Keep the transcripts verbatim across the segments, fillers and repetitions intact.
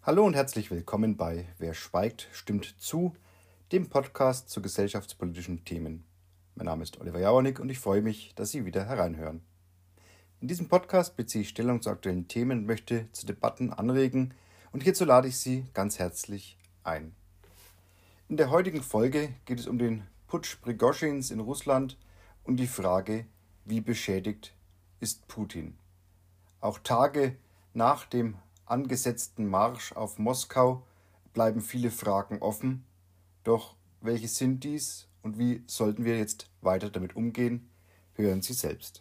Hallo und herzlich willkommen bei Wer schweigt, stimmt zu, dem Podcast zu gesellschaftspolitischen Themen. Mein Name ist Oliver Jauernick und ich freue mich, dass Sie wieder hereinhören. In diesem Podcast beziehe ich Stellung zu aktuellen Themen und möchte zu Debatten anregen und hierzu lade ich Sie ganz herzlich ein. In der heutigen Folge geht es um den Putsch Prigoschins in Russland und die Frage, wie beschädigt ist Putin. Auch Tage nach dem angesetzten Marsch auf Moskau bleiben viele Fragen offen. Doch welche sind dies und wie sollten wir jetzt weiter damit umgehen? Hören Sie selbst.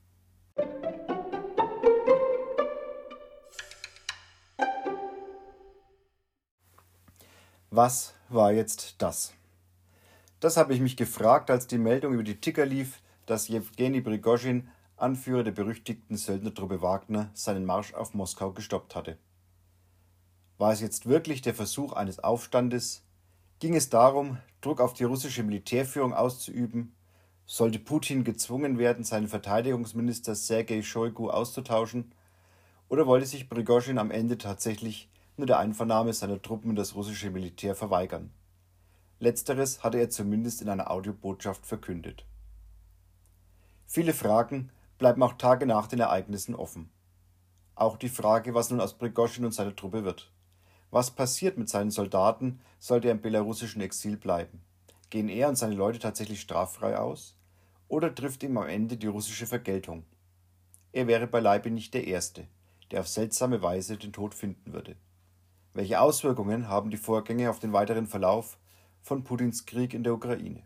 Was war jetzt das? Das habe ich mich gefragt, als die Meldung über die Ticker lief, dass Jewgeni Prigoschin, Anführer der berüchtigten Söldnertruppe Wagner, seinen Marsch auf Moskau gestoppt hatte. War es jetzt wirklich der Versuch eines Aufstandes? Ging es darum, Druck auf die russische Militärführung auszuüben? Sollte Putin gezwungen werden, seinen Verteidigungsminister Sergei Shoigu auszutauschen? Oder wollte sich Prigoschin am Ende tatsächlich nur der Einvernahme seiner Truppen in das russische Militär verweigern? Letzteres hatte er zumindest in einer Audiobotschaft verkündet. Viele Fragen bleiben auch Tage nach den Ereignissen offen. Auch die Frage, was nun aus Prigoschin und seiner Truppe wird. Was passiert mit seinen Soldaten, sollte er im belarussischen Exil bleiben? Gehen er und seine Leute tatsächlich straffrei aus? Oder trifft ihm am Ende die russische Vergeltung? Er wäre beileibe nicht der Erste, der auf seltsame Weise den Tod finden würde. Welche Auswirkungen haben die Vorgänge auf den weiteren Verlauf von Putins Krieg in der Ukraine?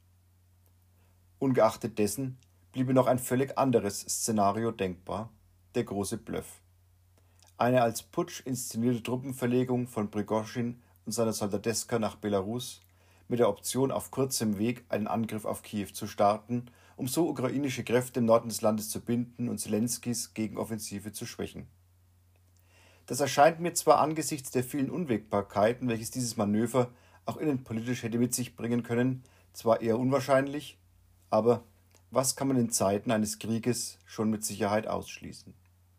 Ungeachtet dessen bliebe noch ein völlig anderes Szenario denkbar, der große Bluff. Eine als Putsch inszenierte Truppenverlegung von Prigoschin und seiner Soldateska nach Belarus mit der Option, auf kurzem Weg einen Angriff auf Kiew zu starten, um so ukrainische Kräfte im Norden des Landes zu binden und Zelenskys Gegenoffensive zu schwächen. Das erscheint mir zwar angesichts der vielen Unwägbarkeiten, welches dieses Manöver auch innenpolitisch hätte mit sich bringen können, zwar eher unwahrscheinlich, aber was kann man in Zeiten eines Krieges schon mit Sicherheit ausschließen?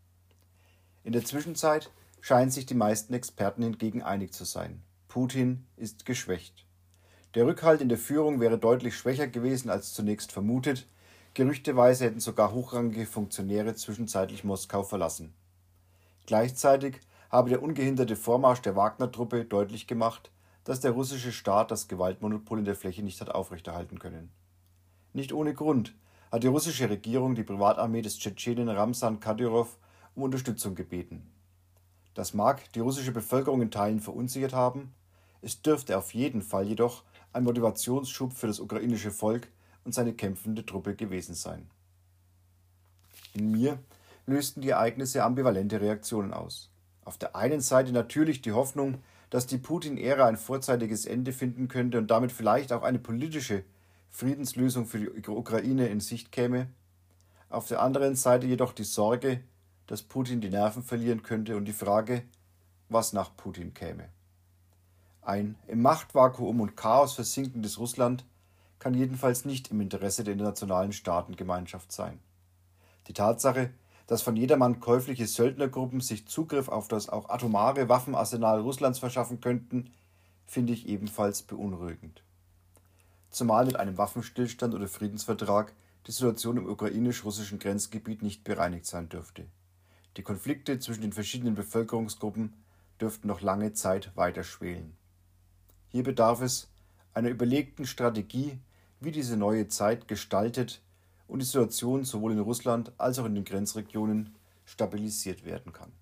In der Zwischenzeit scheinen sich die meisten Experten hingegen einig zu sein. Putin ist geschwächt. Der Rückhalt in der Führung wäre deutlich schwächer gewesen als zunächst vermutet. Gerüchteweise hätten sogar hochrangige Funktionäre zwischenzeitlich Moskau verlassen. Gleichzeitig habe der ungehinderte Vormarsch der Wagner-Truppe deutlich gemacht, dass der russische Staat das Gewaltmonopol in der Fläche nicht hat aufrechterhalten können. Nicht ohne Grund hat die russische Regierung die Privatarmee des Tschetschenen Ramsan Kadyrov um Unterstützung gebeten. Das mag die russische Bevölkerung in Teilen verunsichert haben, es dürfte auf jeden Fall jedoch ein Motivationsschub für das ukrainische Volk und seine kämpfende Truppe gewesen sein. In mir lösten die Ereignisse ambivalente Reaktionen aus. Auf der einen Seite natürlich die Hoffnung, dass die Putin-Ära ein vorzeitiges Ende finden könnte und damit vielleicht auch eine politische Friedenslösung für die Ukraine in Sicht käme. Auf der anderen Seite jedoch die Sorge, dass Putin die Nerven verlieren könnte und die Frage, was nach Putin käme. Ein im Machtvakuum und Chaos versinkendes Russland kann jedenfalls nicht im Interesse der internationalen Staatengemeinschaft sein. Die Tatsache, dass von jedermann käufliche Söldnergruppen sich Zugriff auf das auch atomare Waffenarsenal Russlands verschaffen könnten, finde ich ebenfalls beunruhigend. Zumal mit einem Waffenstillstand oder Friedensvertrag die Situation im ukrainisch-russischen Grenzgebiet nicht bereinigt sein dürfte. Die Konflikte zwischen den verschiedenen Bevölkerungsgruppen dürften noch lange Zeit weiter schwelen. Hier bedarf es einer überlegten Strategie, wie diese neue Zeit gestaltet und die Situation sowohl in Russland als auch in den Grenzregionen stabilisiert werden kann.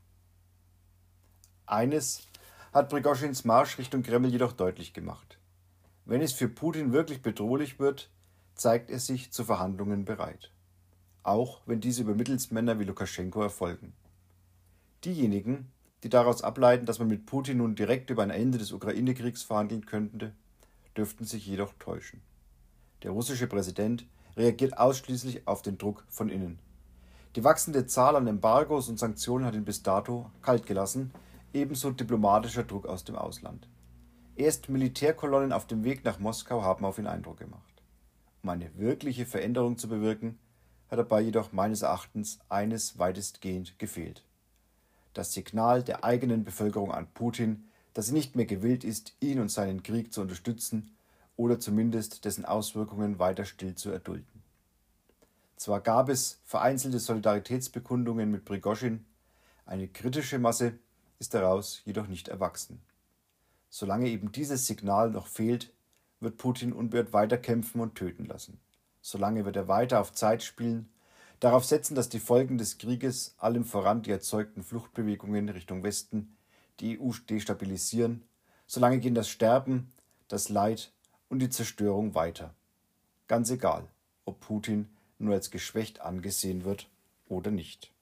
Eines hat Prigoschins Marsch Richtung Kreml jedoch deutlich gemacht. Wenn es für Putin wirklich bedrohlich wird, zeigt er sich zu Verhandlungen bereit. Auch wenn diese über Mittelsmänner wie Lukaschenko erfolgen. Diejenigen, die daraus ableiten, dass man mit Putin nun direkt über ein Ende des Ukraine-Kriegs verhandeln könnte, dürften sich jedoch täuschen. Der russische Präsident reagiert ausschließlich auf den Druck von innen. Die wachsende Zahl an Embargos und Sanktionen hat ihn bis dato kalt gelassen, ebenso diplomatischer Druck aus dem Ausland. Erst Militärkolonnen auf dem Weg nach Moskau haben auf ihn Eindruck gemacht. Um eine wirkliche Veränderung zu bewirken, hat dabei jedoch meines Erachtens eines weitestgehend gefehlt. das Signal der eigenen Bevölkerung an Putin, dass sie nicht mehr gewillt ist, ihn und seinen Krieg zu unterstützen oder zumindest dessen Auswirkungen weiter still zu erdulden. Zwar gab es vereinzelte Solidaritätsbekundungen mit Prigoschin, eine kritische Masse ist daraus jedoch nicht erwachsen. Solange eben dieses Signal noch fehlt, wird Putin unbeirrt weiterkämpfen und töten lassen. Solange wird er weiter auf Zeit spielen, darauf setzen, dass die Folgen des Krieges, allem voran die erzeugten Fluchtbewegungen Richtung Westen, die E U destabilisieren. Solange gehen das Sterben, das Leid und die Zerstörung weiter. Ganz egal, ob Putin nur als geschwächt angesehen wird oder nicht.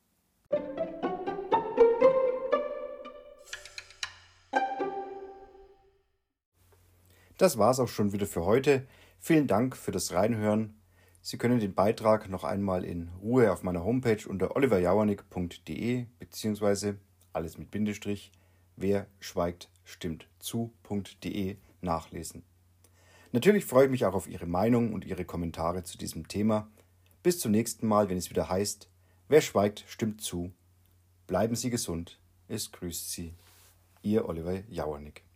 Das war's auch schon wieder für heute. Vielen Dank für das Reinhören. Sie können den Beitrag noch einmal in Ruhe auf meiner Homepage unter oliver jawornik punkt de bzw. alles mit Bindestrich, wer schweigt, stimmt zu.de nachlesen. Natürlich freue ich mich auch auf Ihre Meinung und Ihre Kommentare zu diesem Thema. Bis zum nächsten Mal, wenn es wieder heißt, wer schweigt, stimmt zu. Bleiben Sie gesund. Es grüßt Sie, Ihr Oliver Jawornik.